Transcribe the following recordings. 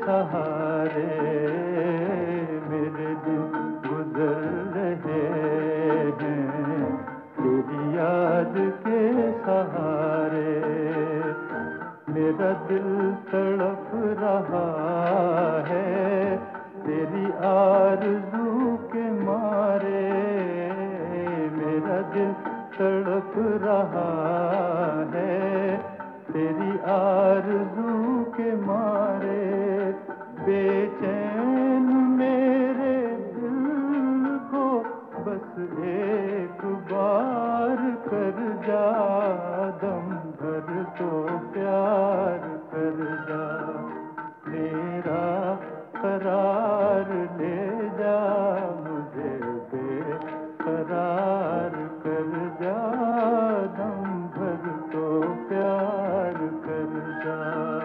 सहारे मेरे दिन गुजर रहे हैं, तेरी याद के सहारे। मेरा दिल तड़प रहा है तेरी आरज़ू के मारे। मेरा दिल तड़प रहा है तेरी आरज़ू के मारे। बेचैन मेरे दिल को बस एक बार कर जा, दम भर तो प्यार कर जा। मेरा करार ले जा, मुझे बेकरार कर जा, दम भर तो प्यार कर जा।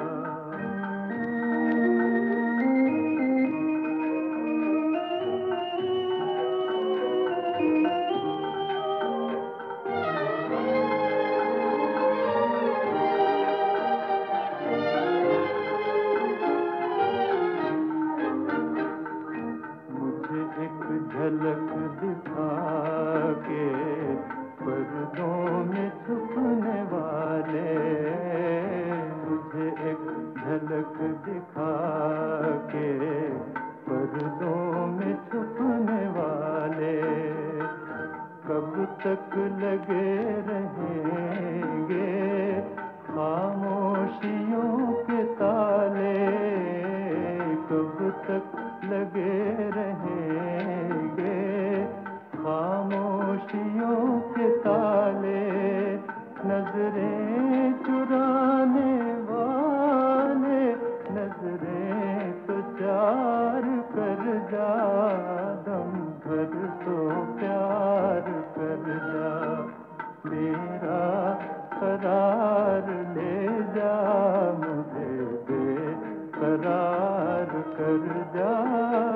एक झलक दिखा के पर्दों में छुपने वाले, मुझे एक झलक दिखा के पर्दों में छुपने वाले। कब तक लगे रहेंगे खामोशियों के ताले, कब तक लगे रहेंगे खामोशियों के ताले। नजरें चुराने वाले नजरें तो चार कर जा, दम भर तो प्यार कर जा। मेरा करार ले जा, मुझे बेकरार कर जा।